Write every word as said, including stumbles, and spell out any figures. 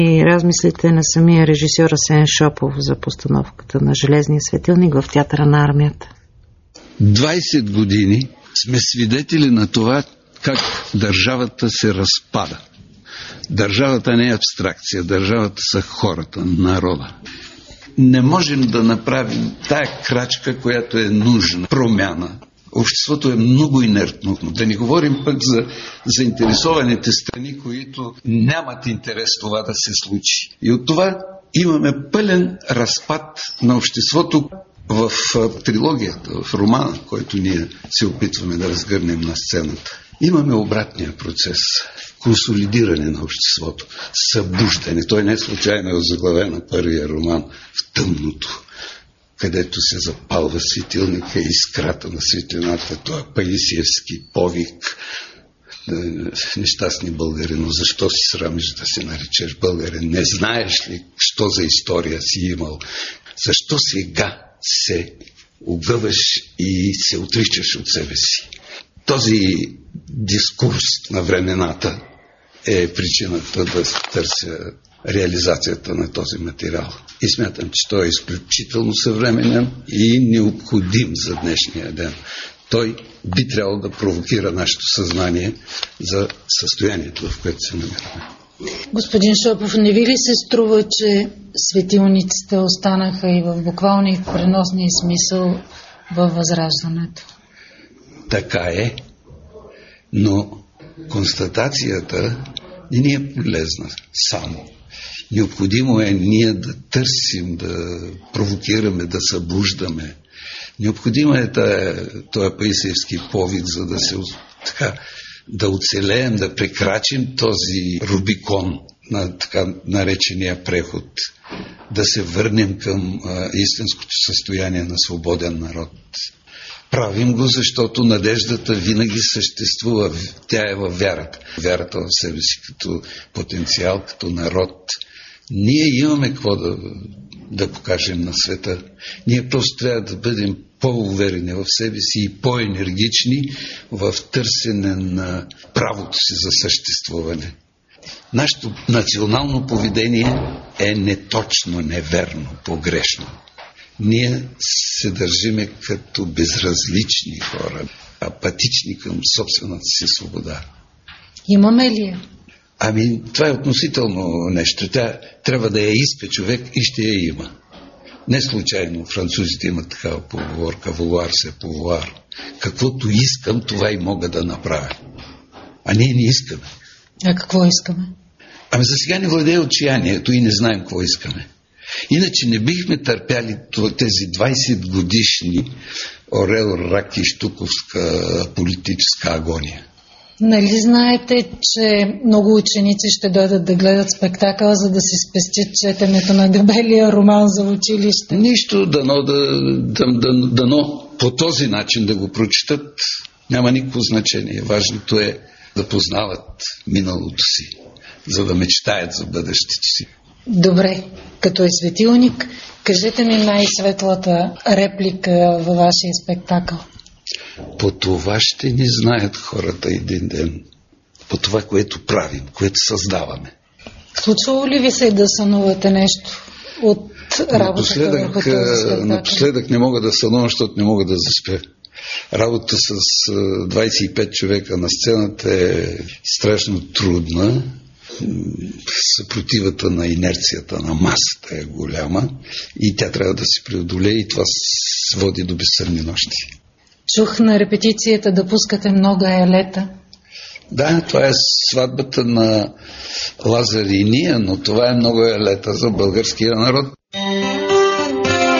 И размислите на самия режисьор Асен Шопов за постановката на Железния светилник в театъра на армията. двайсет години сме свидетели на това как държавата се разпада. Държавата не е абстракция, държавата са хората, народа. Не можем да направим тая крачка, която е нужна, промяна. Обществото е много инертно. Да не говорим пък за заинтересованите страни, които нямат интерес това да се случи. И от това имаме пълен разпад на обществото в трилогията, в романа, който ние се опитваме да разгърнем на сцената. Имаме обратния процес. Консолидиране на обществото, събуждане. Той не е случайно озаглавен на първия роман в тъмното, където се запалва светилника и искрата на светлината. Това е Паисиевски повик. Нещастни българино, защо си срамиш да се наречеш българин? Не знаеш ли, що за история си имал? Защо сега се огъваш и се отричаш от себе си? Този дискурс на времената е причината да търся реализацията на този материал. И смятам, че той е изключително съвременен и необходим за днешния ден. Той би трябвало да провокира нашето съзнание за състоянието, в което се намираме. Господин Шопов, не ви ли се струва, че светилниците останаха и в буквалния и в преносния смисъл във Възраждането? Така е, но констатацията не ни е полезна само. Необходимо е ние да търсим, да провокираме, да събуждаме. Необходимо е този Паисиевски повик, за да се така, да оцелеем, да прекрачим този Рубикон на така наречения преход, да се върнем към а, истинското състояние на свободен народ. Правим го, защото надеждата винаги съществува. Тя е във вярата. Вярата в себе си като потенциал, като народ. Ние имаме какво да, да покажем на света. Ние просто трябва да бъдем по-уверени в себе си и по-енергични в търсене на правото си за съществуване. Нашето национално поведение е неточно, неверно, погрешно. Ние се държиме като безразлични хора, апатични към собствената си свобода. Имаме ли я? Ами, това е относително нещо. Тя трябва да я иска човек и ще я има. Не случайно французите имат такава поговорка, вулуар се повуар. Каквото искам, това и мога да направя. А ние не искаме. А какво искаме? Ами за сега не владее отчаянието и не знаем какво искаме. Иначе не бихме търпяли тези двайсет годишни орел, рак и штуковска политическа агония. Нали знаете, че много ученици ще дойдат да гледат спектакъл, за да си спестят четенето на дебелия роман за училище? Нищо, дано, да, да, да, дано по този начин да го прочитат, няма никакво значение. Важното е да познават миналото си, за да мечтаят за бъдещето си. Добре, като е светилник, кажете ми най-светлата реплика във вашия спектакъл. По това ще ни знаят хората един ден. По това, което правим, което създаваме. Случвало ли ви се да сънувате нещо от работата върху този спектакъл? Напоследък не мога да сънувам, защото не мога да заспя. Работа с двайсет и пет човека на сцената е страшно трудна. Съпротивата на инерцията на масата е голяма и тя трябва да се преодолее и това води до безсънни нощи. Чух на репетицията да пускате много елета. Да, това е сватбата на Лазар и ние, но това е много елета за българския народ.